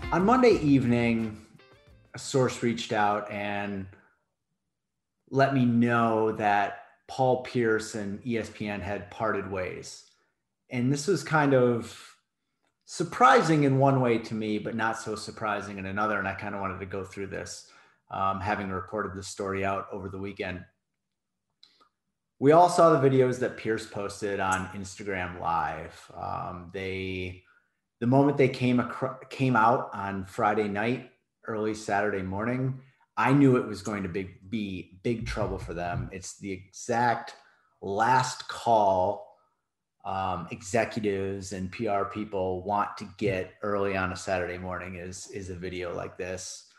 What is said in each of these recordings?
On Monday evening, a source reached out and let me know that Paul Pierce and ESPN had parted ways. And this was kind of surprising in one way to me, but not so surprising in another. And I kind of wanted to go through this, having reported this story out over the weekend. We all saw the videos that Pierce posted on Instagram Live. The moment they came out on Friday night, early Saturday morning, I knew it was going to be big trouble for them. It's the exact last call executives and PR people want to get early on a Saturday morning is a video like this.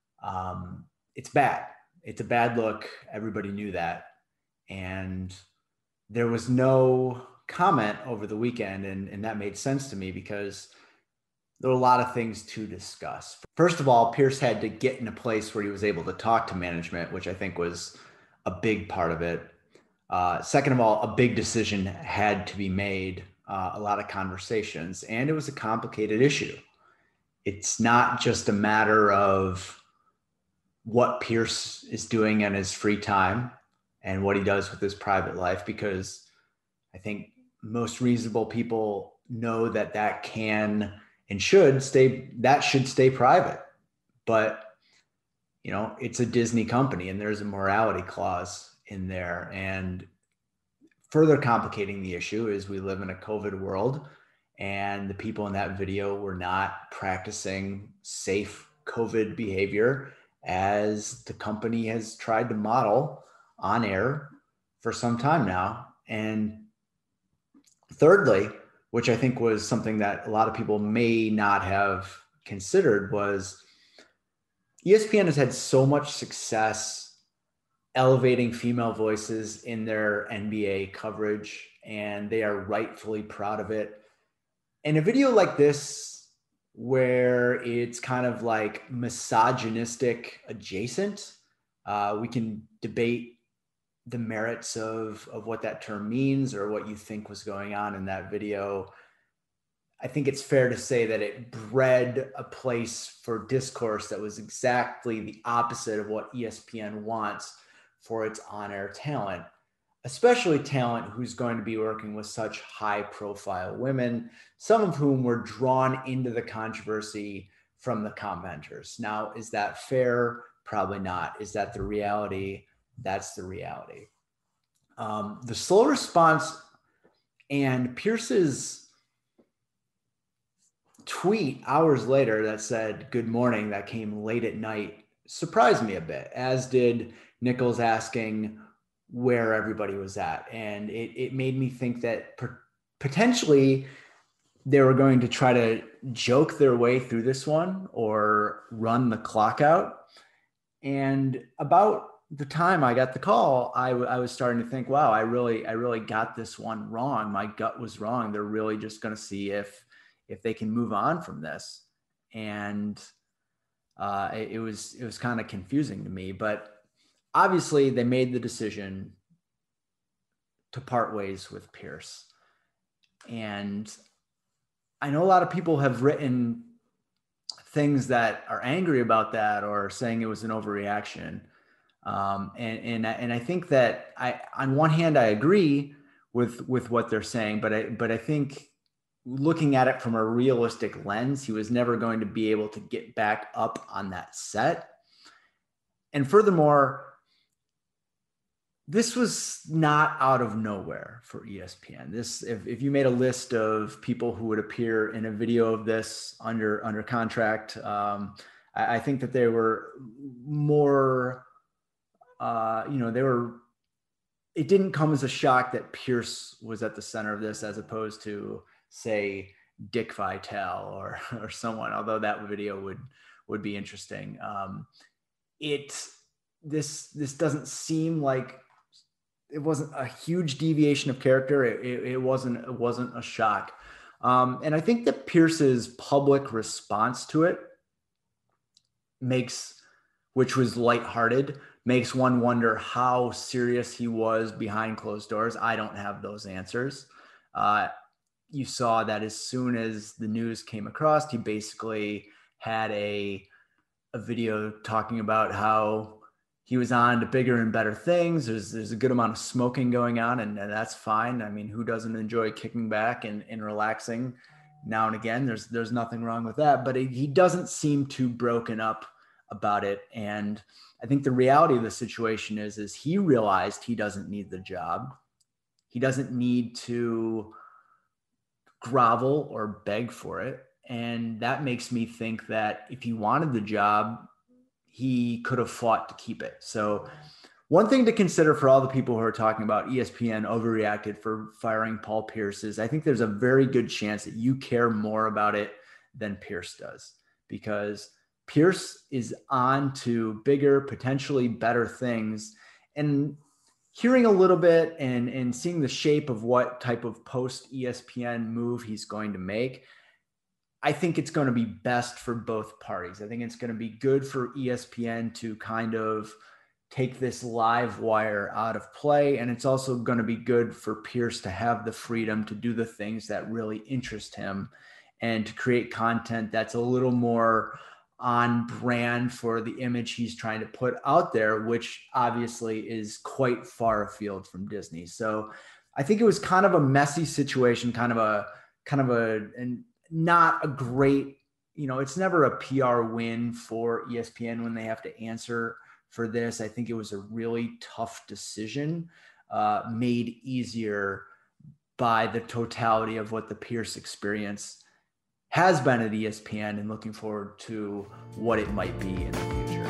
It's bad. It's a bad look. Everybody knew that. And there was no comment over the weekend. And that made sense to me because there were a lot of things to discuss. First of all, Pierce had to get in a place where he was able to talk to management, which I think was a big part of it. Second of all, a big decision had to be made, a lot of conversations, and it was a complicated issue. It's not just a matter of what Pierce is doing in his free time and what he does with his private life, because I think most reasonable people know that can and should stay private. But, it's a Disney company and there's a morality clause in there. And further complicating the issue is we live in a COVID world, and the people in that video were not practicing safe COVID behavior as the company has tried to model on air for some time now. And thirdly, which I think was something that a lot of people may not have considered, was ESPN has had so much success elevating female voices in their NBA coverage, and they are rightfully proud of it. And a video like this, where it's kind of like misogynistic adjacent, we can debate the merits of what that term means or what you think was going on in that video. I think it's fair to say that it bred a place for discourse that was exactly the opposite of what ESPN wants for its on-air talent, especially talent who's going to be working with such high-profile women, some of whom were drawn into the controversy from the commenters. Now, is that fair? Probably not. Is that the reality? That's the reality. The slow response and Pierce's tweet hours later that said good morning, that came late at night, surprised me a bit, as did Nichols asking where everybody was at. And it made me think that potentially they were going to try to joke their way through this one or run the clock out. And about the time I got the call, I was starting to think, wow, I really got this one wrong. My gut was wrong. They're really just going to see if they can move on from this. And it was kind of confusing to me, but obviously they made the decision to part ways with Pierce. And I know a lot of people have written things that are angry about that or saying it was an overreaction. And I think that on one hand, I agree with what they're saying, but I think looking at it from a realistic lens, he was never going to be able to get back up on that set. And furthermore, this was not out of nowhere for ESPN. If you made a list of people who would appear in a video of this under contract, I think that they were more, it didn't come as a shock that Pierce was at the center of this, as opposed to, say, Dick Vitale or someone, although that video would be interesting. This doesn't seem like, it wasn't a huge deviation of character. It wasn't a shock. And I think that Pierce's public response to it which was lighthearted, makes one wonder how serious he was behind closed doors. I don't have those answers. You saw that as soon as the news came across, he basically had a video talking about how he was on to bigger and better things. There's a good amount of smoking going on, and that's fine. I mean, who doesn't enjoy kicking back and relaxing now and again? There's nothing wrong with that, but he doesn't seem too broken up about it. And I think the reality of the situation is he realized he doesn't need the job. He doesn't need to grovel or beg for it. And that makes me think that if he wanted the job, he could have fought to keep it. So one thing to consider for all the people who are talking about ESPN overreacted for firing Paul Pierce is I think there's a very good chance that you care more about it than Pierce does, because Pierce is on to bigger, potentially better things. And hearing a little bit and seeing the shape of what type of post ESPN move he's going to make, I think it's going to be best for both parties. I think it's going to be good for ESPN to kind of take this live wire out of play. And it's also going to be good for Pierce to have the freedom to do the things that really interest him and to create content that's a little more on brand for the image he's trying to put out there, which obviously is quite far afield from Disney. So I think it was kind of a messy situation, kind of a not a great, it's never a PR win for ESPN when they have to answer for this. I think it was a really tough decision, made easier by the totality of what the Pierce experience has been at ESPN, and looking forward to what it might be in the future.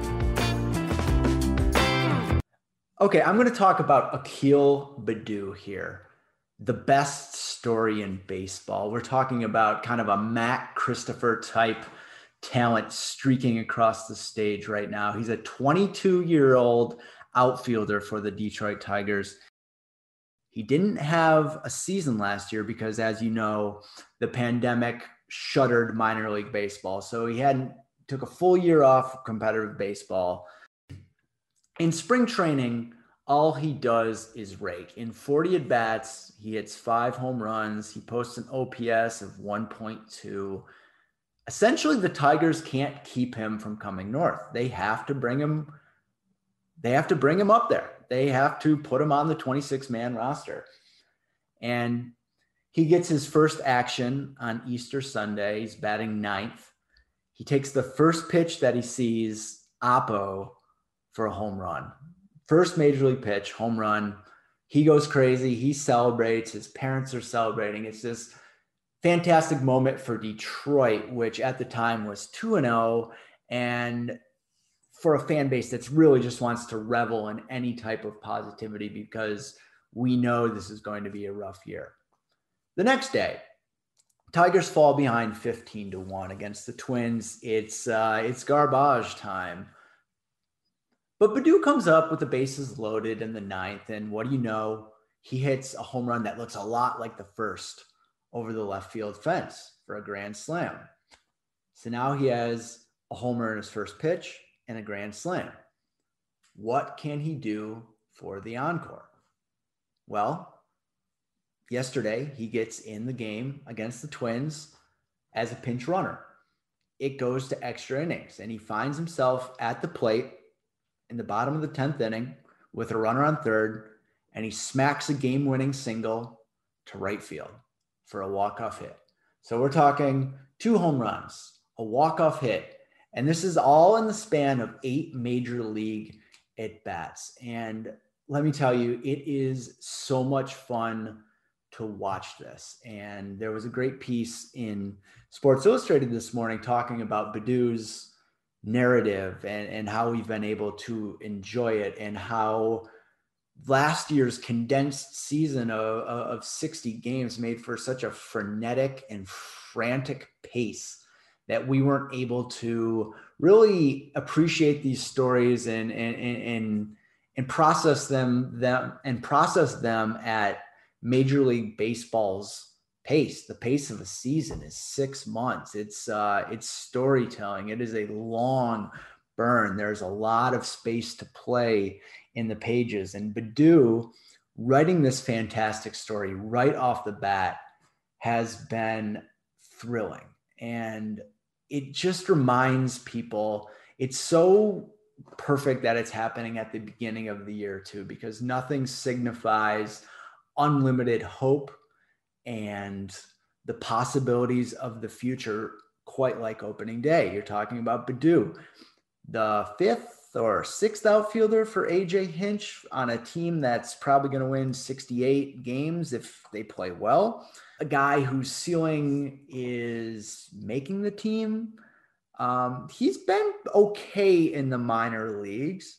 Okay, I'm going to talk about Akil Baddoo here. The best story in baseball. We're talking about kind of a Matt Christopher type talent streaking across the stage right now. He's a 22-year-old outfielder for the Detroit Tigers. He didn't have a season last year because, as you know, the pandemic shuttered minor league baseball. So he took a full year off of competitive baseball. In spring training, all he does is rake. In 40 at-bats, he hits 5 home runs. He posts an OPS of 1.2. Essentially, the Tigers can't keep him from coming north. They have to bring him up there. They have to put him on the 26-man roster. And he gets his first action on Easter Sunday. He's batting ninth. He takes the first pitch that he sees, oppo, for a home run. First major league pitch, home run. He goes crazy. He celebrates. His parents are celebrating. It's this fantastic moment for Detroit, which at the time was 2-0. And for a fan base that's really just wants to revel in any type of positivity, because we know this is going to be a rough year. The next day, Tigers fall behind 15-1 against the Twins. It's garbage time. But Baddoo comes up with the bases loaded in the ninth, and what do you know? He hits a home run that looks a lot like the first over the left field fence for a grand slam. So now he has a homer in his first pitch and a grand slam. What can he do for the encore? Well, yesterday he gets in the game against the Twins as a pinch runner. It goes to extra innings, and he finds himself at the plate in the bottom of the 10th inning with a runner on third, and he smacks a game-winning single to right field for a walk-off hit. So we're talking 2 home runs, a walk-off hit, and this is all in the span of 8 major league at-bats. And let me tell you, it is so much fun to watch this. And there was a great piece in Sports Illustrated this morning talking about Baddoo's narrative and how we've been able to enjoy it, and how last year's condensed season of 60 games made for such a frenetic and frantic pace that we weren't able to really appreciate these stories and process them at Major League Baseball's pace. The pace of a season is 6 months. It's storytelling. It is a long burn. There's a lot of space to play in the pages, and Baddoo writing this fantastic story right off the bat has been thrilling. And it just reminds people it's so perfect that it's happening at the beginning of the year too, because nothing signifies unlimited hope and the possibilities of the future quite like opening day. You're talking about Baddoo, the 5th or 6th outfielder for AJ Hinch on a team that's probably going to win 68 games if they play well. A guy whose ceiling is making the team. He's been okay in the minor leagues,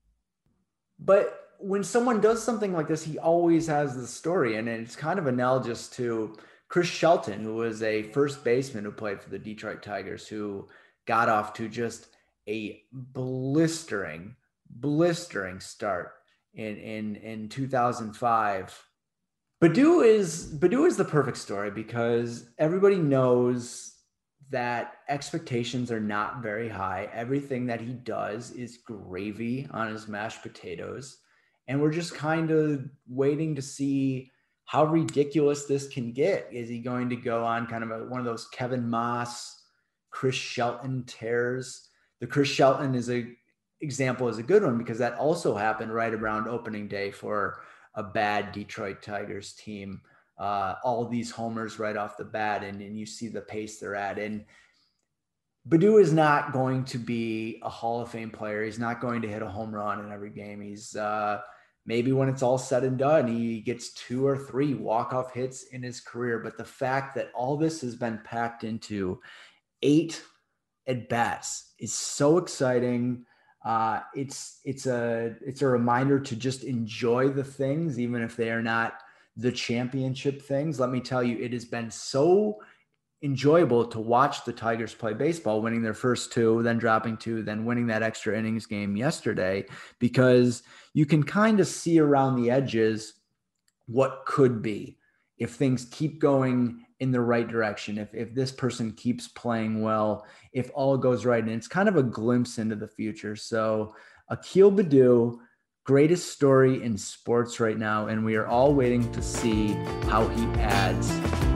but when someone does something like this, he always has the story. And it's kind of analogous to Chris Shelton, who was a first baseman who played for the Detroit Tigers, who got off to just a blistering start in 2005. Baddoo is the perfect story because everybody knows that expectations are not very high. Everything that he does is gravy on his mashed potatoes. And we're just kind of waiting to see how ridiculous this can get. Is he going to go on kind of one of those Kevin Moss, Chris Shelton tears? The Chris Shelton example is a good one because that also happened right around opening day for a bad Detroit Tigers team. All these homers right off the bat, and you see the pace they're at. And Baddoo is not going to be a Hall of Fame player. He's not going to hit a home run in every game. He's maybe when it's all said and done, he gets 2 or 3 walk-off hits in his career. But the fact that all this has been packed into 8 at-bats is so exciting. It's a reminder to just enjoy the things, even if they are not the championship things. Let me tell you, it has been so enjoyable to watch the Tigers play baseball, winning their first 2, then dropping 2, then winning that extra innings game yesterday, because you can kind of see around the edges what could be if things keep going in the right direction, if this person keeps playing well, if all goes right. And it's kind of a glimpse into the future. So Akil Baddoo, greatest story in sports right now, and we are all waiting to see how he adds.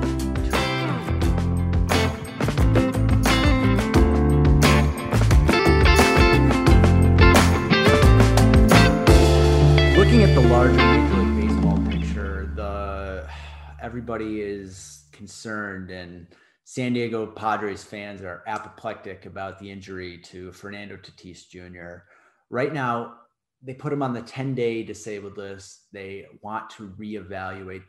Looking at the larger Major League Baseball picture, everybody is concerned, and San Diego Padres fans are apoplectic about the injury to Fernando Tatis Jr. Right now, they put him on the 10-day disabled list. They want to reevaluate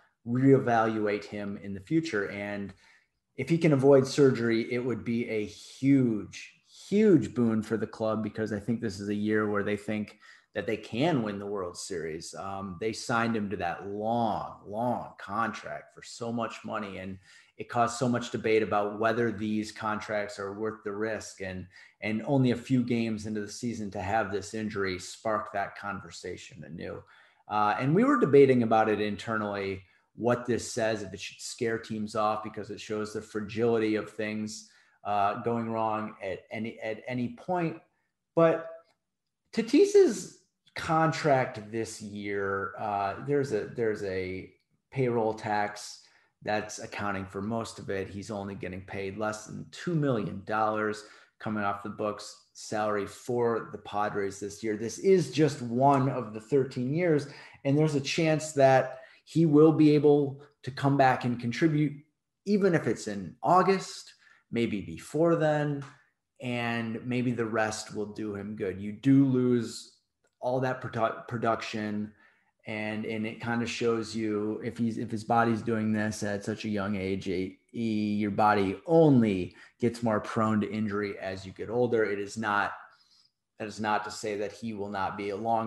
him in the future. And if he can avoid surgery, it would be a huge, huge boon for the club, because I think this is a year where they think that they can win the World Series. They signed him to that long contract for so much money, and it caused so much debate about whether these contracts are worth the risk. And only a few games into the season to have this injury sparked that conversation anew. And we were debating about it internally, what this says, if it should scare teams off, because it shows the fragility of things going wrong at any point. But Tatis's contract this year, there's a payroll tax that's accounting for most of it. He's only getting paid less than $2 million coming off the books salary for the Padres this year. This is just one of the 13 years, and there's a chance that he will be able to come back and contribute, even if it's in August, maybe before then, and maybe the rest will do him good. You do lose all that production, and it kind of shows you if his body's doing this at such a young age, your body only gets more prone to injury as you get older. That is not to say that he will not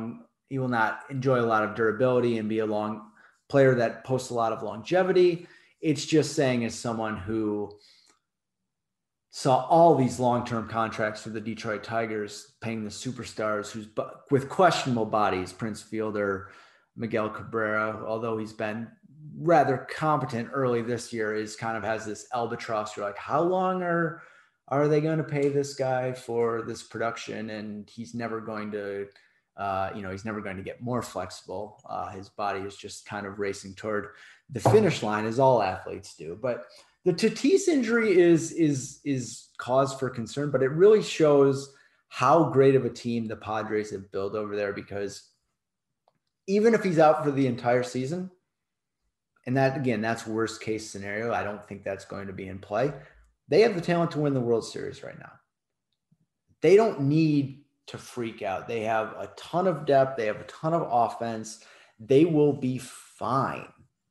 enjoy a lot of durability and be a long player that posts a lot of longevity. It's just saying, as someone who saw all these long-term contracts for the Detroit Tigers, paying the superstars who's with questionable bodies, Prince Fielder, Miguel Cabrera, although he's been rather competent early this year, has this albatross. You're like, how long are they going to pay this guy for this production? And he's never going to, he's never going to get more flexible. His body is just kind of racing toward the finish line, as all athletes do. But The Tatis injury is cause for concern, but it really shows how great of a team the Padres have built over there, because even if he's out for the entire season, and that, again, that's worst case scenario, I don't think that's going to be in play. They have the talent to win the World Series right now. They don't need to freak out. They have a ton of depth. They have a ton of offense. They will be fine.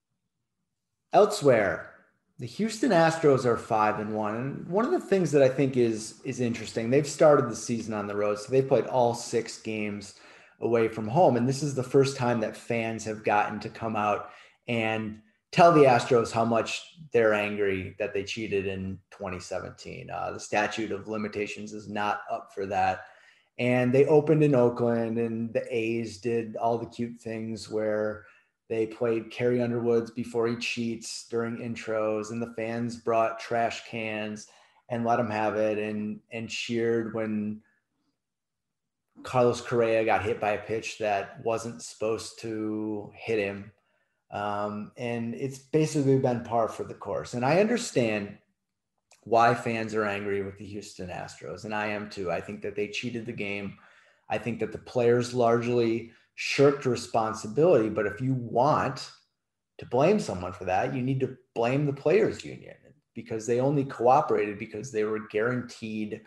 Elsewhere, the Houston Astros are 5-1. And one of the things that I think is interesting, they've started the season on the road. So they've played all 6 games away from home. And this is the first time that fans have gotten to come out and tell the Astros how much they're angry that they cheated in 2017. The statute of limitations is not up for that. And they opened in Oakland, and the A's did all the cute things where they played Carrie Underwoods before he cheats during intros, and the fans brought trash cans and let him have it, and cheered when Carlos Correa got hit by a pitch that wasn't supposed to hit him. And it's basically been par for the course. And I understand why fans are angry with the Houston Astros, and I am too. I think that they cheated the game. I think that the players largely shirked responsibility. But if you want to blame someone for that, you need to blame the players union, because they only cooperated because they were guaranteed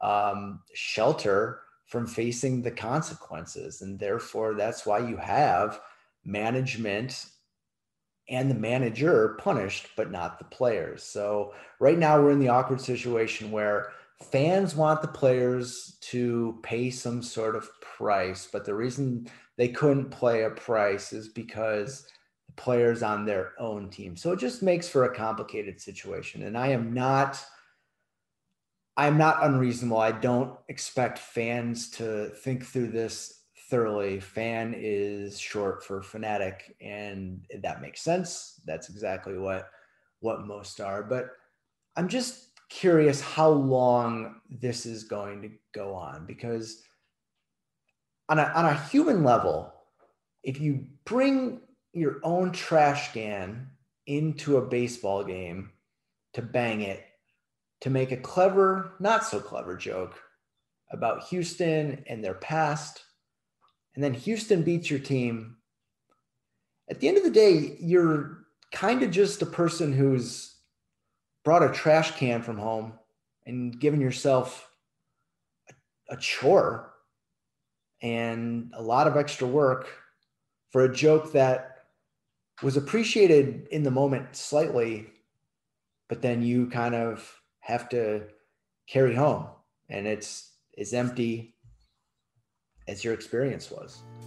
shelter from facing the consequences. And therefore, that's why you have management and the manager punished, but not the players. So right now we're in the awkward situation where fans want the players to pay some sort of price, but the reason they couldn't play a price is because the players on their own team. So it just makes for a complicated situation. And I'm not unreasonable. I don't expect fans to think through this thoroughly. Fan is short for fanatic, and that makes sense. That's exactly what most are. But I'm just curious how long this is going to go on, because on a human level, if you bring your own trash can into a baseball game to bang it, to make a clever, not so clever joke about Houston and their past, and then Houston beats your team, at the end of the day, you're kind of just a person who's brought a trash can from home and given yourself a chore and a lot of extra work for a joke that was appreciated in the moment slightly, but then you kind of have to carry home, and it's as empty as your experience was.